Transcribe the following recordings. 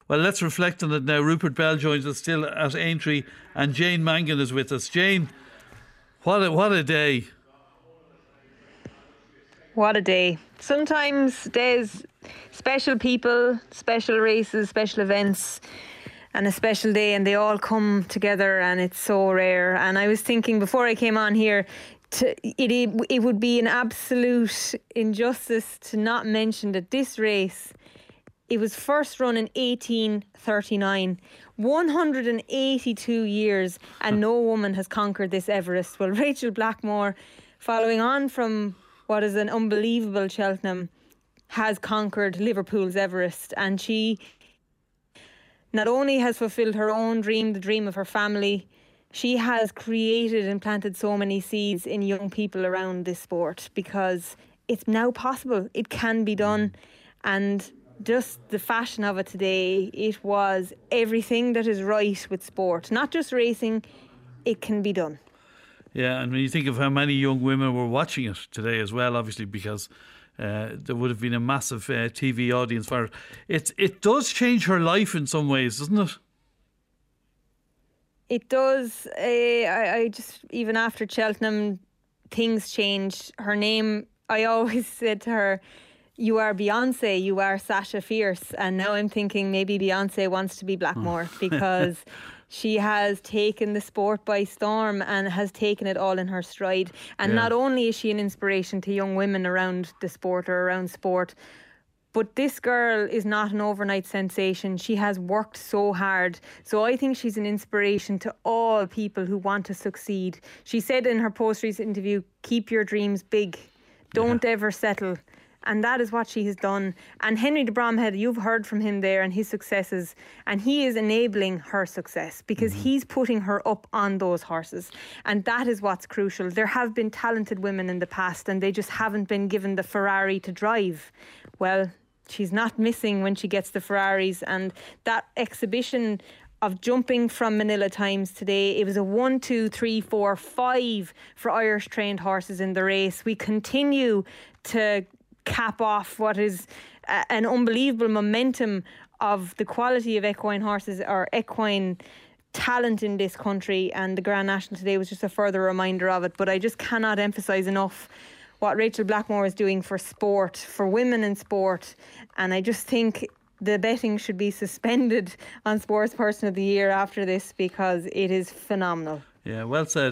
Well, let's reflect on it now. Rupert Bell joins us still at Aintree, and Jane Mangan is with us. Jane, what a day. What a day. Sometimes there's special people, special races, special events, and a special day, and they all come together, and it's so rare. And I was thinking before I came on here, it would be an absolute injustice to not mention that this race, it was first run in 1839, 182 years, and no woman has conquered this Everest. Well, Rachel Blackmore, following on from what is an unbelievable Cheltenham, has conquered Liverpool's Everest, and she not only has fulfilled her own dream, the dream of her family, she has created and planted so many seeds in young people around this sport, because it's now possible. It can be done. And just the fashion of it today, it was everything that is right with sport, not just racing. It can be done. Yeah, and when you think of how many young women were watching it today as well, obviously, because there would have been a massive TV audience for it. It does change her life in some ways, doesn't it? It does. I just, even after Cheltenham, things changed. Her name, I always said to her, you are Beyonce, you are Sasha Fierce. And now I'm thinking maybe Beyonce wants to be Blackmore because she has taken the sport by storm and has taken it all in her stride. And not only is she an inspiration to young women around the sport or around sport, but this girl is not an overnight sensation. She has worked so hard. So I think she's an inspiration to all people who want to succeed. She said in her post-race interview, keep your dreams big. Don't ever settle. And that is what she has done. And Henry de Bromhead, you've heard from him there and his successes. And he is enabling her success because he's putting her up on those horses. And that is what's crucial. There have been talented women in the past and they just haven't been given the Ferrari to drive. Well, she's not missing when she gets the Ferraris. And that exhibition of jumping from Manila Times today, it was a 1, 2, 3, 4, 5 for Irish trained horses in the race. We continue to cap off what is an unbelievable momentum of the quality of equine horses or equine talent in this country, and the Grand National today was just a further reminder of it. But I just cannot emphasise enough what Rachel Blackmore is doing for sport, for women in sport. And I just think the betting should be suspended on Sports Person of the Year after this, because it is phenomenal. Yeah, well said.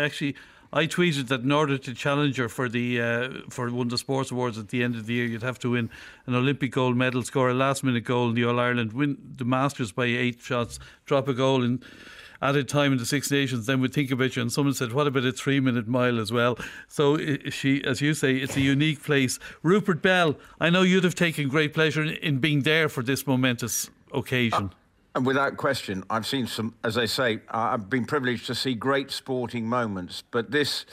I tweeted that in order to challenge her for one of the sports awards at the end of the year, you'd have to win an Olympic gold medal, score a last-minute goal in the All-Ireland, win the Masters by 8 shots, drop a goal in added time in the Six Nations, then we'd think about you. And someone said, what about a 3-minute mile as well? So she, as you say, it's a unique place. Rupert Bell, I know you'd have taken great pleasure in being there for this momentous occasion. And without question, I've seen some, as I say, I've been privileged to see great sporting moments, but this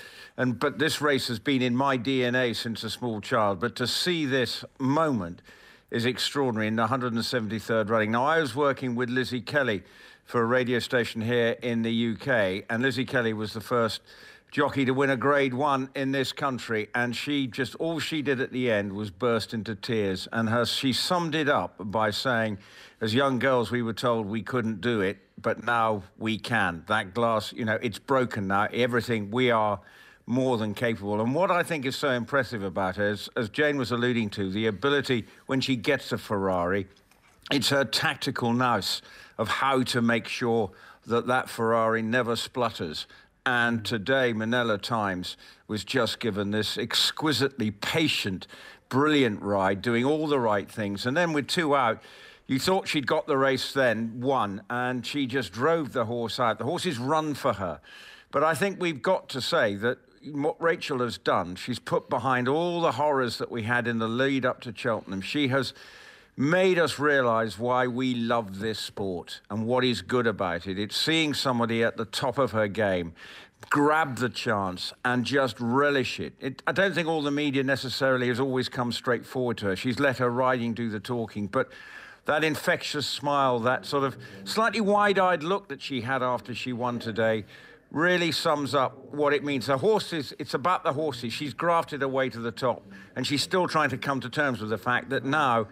race has been in my DNA since a small child. But to see this moment is extraordinary in the 173rd running. Now, I was working with Lizzie Kelly for a radio station here in the UK, and Lizzie Kelly was the first jockey to win a Grade 1 in this country, and all she did at the end was burst into tears. And she summed it up by saying, as young girls we were told we couldn't do it, but now we can. That glass, it's broken now. Everything, we are more than capable. And what I think is so impressive about her is, as Jane was alluding to, the ability when she gets a Ferrari, it's her tactical nous of how to make sure that Ferrari never splutters. And today, Manila Times was just given this exquisitely patient, brilliant ride, doing all the right things. And then with 2 out, you thought she'd got the race then, won, and she just drove the horse out. The horses run for her. But I think we've got to say that what Rachel has done, she's put behind all the horrors that we had in the lead up to Cheltenham. She has made us realise why we love this sport and what is good about it. It's seeing somebody at the top of her game grab the chance and just relish it. I don't think all the media necessarily has always come straight forward to her. She's let her riding do the talking, but that infectious smile, that sort of slightly wide-eyed look that she had after she won today really sums up what it means. The horses, it's about the horses. She's grafted her way to the top, and she's still trying to come to terms with the fact that now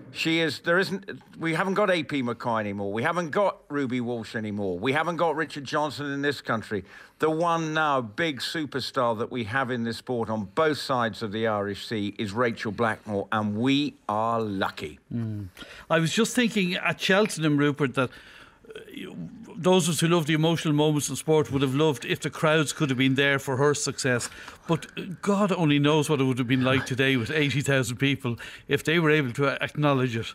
She is. There isn't. We haven't got AP McCoy anymore. We haven't got Ruby Walsh anymore. We haven't got Richard Johnson in this country. The one now big superstar that we have in this sport on both sides of the Irish Sea is Rachel Blackmore, and we are lucky. I was just thinking at Cheltenham, Rupert, that those of us who love the emotional moments in sport would have loved if the crowds could have been there for her success. But God only knows what it would have been like today with 80,000 people if they were able to acknowledge it.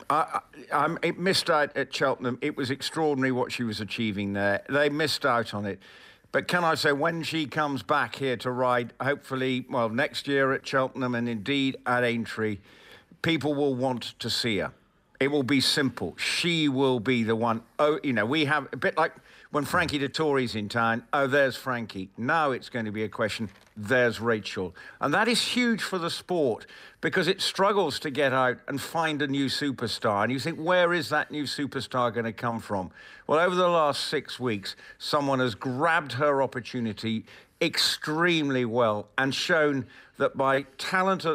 It missed out at Cheltenham. It was extraordinary what she was achieving there. They missed out on it. But can I say, when she comes back here to ride, hopefully, well, next year at Cheltenham and indeed at Aintree, people will want to see her. It will be simple. She will be the one. Oh, you know, we have a bit like when Frankie Dettori's in town. Oh, there's Frankie. Now it's going to be a question. There's Rachel. And that is huge for the sport because it struggles to get out and find a new superstar. And you think, where is that new superstar going to come from? Well, over the last 6 weeks, someone has grabbed her opportunity extremely well and shown that by talent,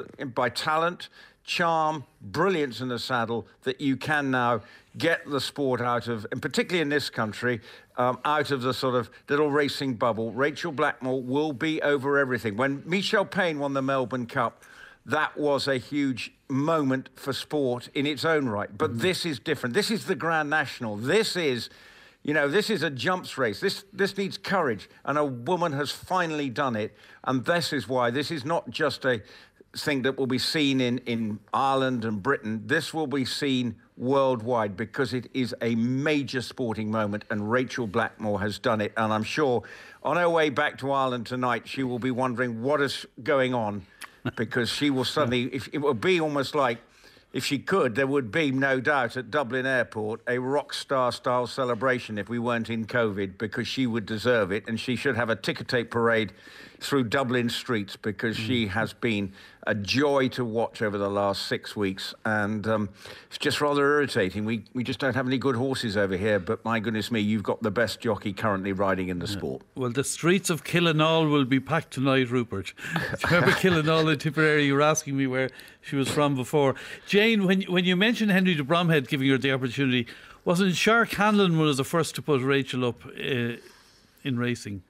charm, brilliance in the saddle, that you can now get the sport out of, and particularly in this country, out of the sort of little racing bubble. Rachel Blackmore will be over everything. When Michelle Payne won the Melbourne Cup, that was a huge moment for sport in its own right. But this is different. This is the Grand National. This is, you know, this is a jumps race. This needs courage. And a woman has finally done it. And this is why this is not just a thing that will be seen in Ireland and Britain. This will be seen worldwide because it is a major sporting moment, and Rachel Blackmore has done it. And I'm sure on her way back to Ireland tonight, she will be wondering what is going on, because she will suddenly, if it would be almost like, if she could, there would be no doubt at Dublin Airport a rock star style celebration if we weren't in COVID, because she would deserve it, and she should have a ticker tape parade through Dublin streets, because she has been a joy to watch over the last 6 weeks. And it's just rather irritating. We just don't have any good horses over here, but my goodness me, you've got the best jockey currently riding in the sport. Well, the streets of Killinall will be packed tonight, Rupert. Do you remember Killinall in Tipperary? You were asking me where she was from before. Jane, when you mentioned Henry de Bromhead giving her the opportunity, wasn't Shark Hanlon one of the first to put Rachel up in racing?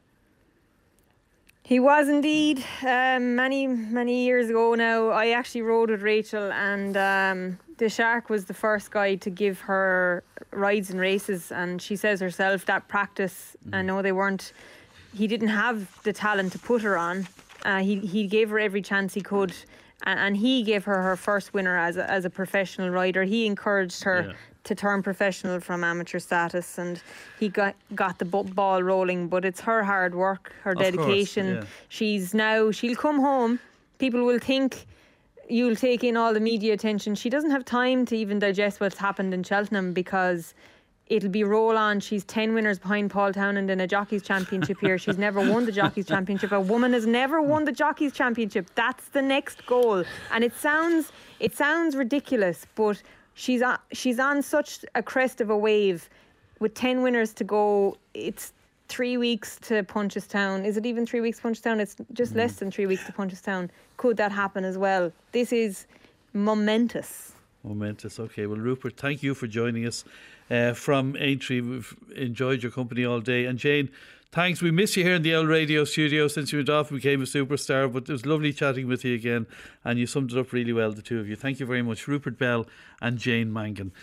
He was indeed. Many years ago now, I actually rode with Rachel, and the Shark was the first guy to give her rides and races. And she says herself that practice, I know he didn't have the talent to put her on. He gave her every chance he could. And he gave her her first winner as a professional rider. He encouraged her to turn professional from amateur status, and he got the ball rolling. But it's her hard work, her dedication. She'll come home. People will think you'll take in all the media attention. She doesn't have time to even digest what's happened in Cheltenham, because it'll be roll on. She's 10 winners behind Paul Townend in a Jockeys Championship here. She's never won the Jockeys Championship. A woman has never won the Jockeys Championship. That's the next goal. And it sounds ridiculous, but she's on such a crest of a wave with 10 winners to go. It's 3 weeks to Punchestown. Is it even 3 weeks to Punchestown? It's just less than 3 weeks to Punchestown. Could that happen as well? This is momentous. Momentous. Okay, well, Rupert, thank you for joining us from Aintree. We've enjoyed your company all day. And Jane, thanks. We miss you here in the L Radio studio since you went off and became a superstar, but it was lovely chatting with you again, and you summed it up really well, the two of you. Thank you very much, Rupert Bell and Jane Mangan.